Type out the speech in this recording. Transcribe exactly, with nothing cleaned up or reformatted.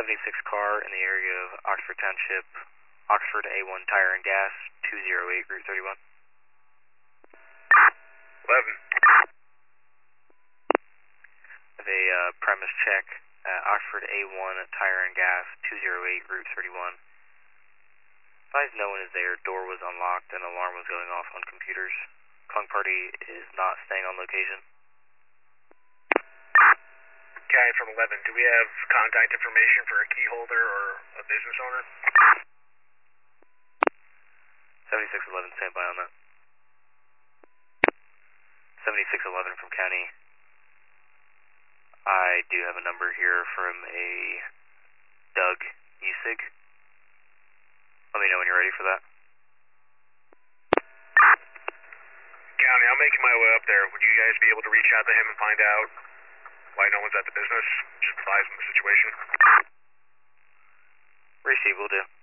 seventy-six car in the area of Oxford Township, Oxford A one Tire and Gas, two oh eight, Route thirty-one. eleven. Have a uh, premise check at Oxford A one Tire and Gas, two oh eight, Route thirty-one. Advise no one is there, door was unlocked and alarm was going off on computers. Calling party is not staying on location. Okay, from eleven, do we have contact information for a key holder or a business owner? seventy-six eleven, stand by on that. seventy-six eleven from County. I do have a number here from a Doug Usig. Let me know when you're ready for that. County, I'm making my way up there. Would you guys be able to reach out to him and find out why no one's at the business? Just advise him the situation. Receive, will do.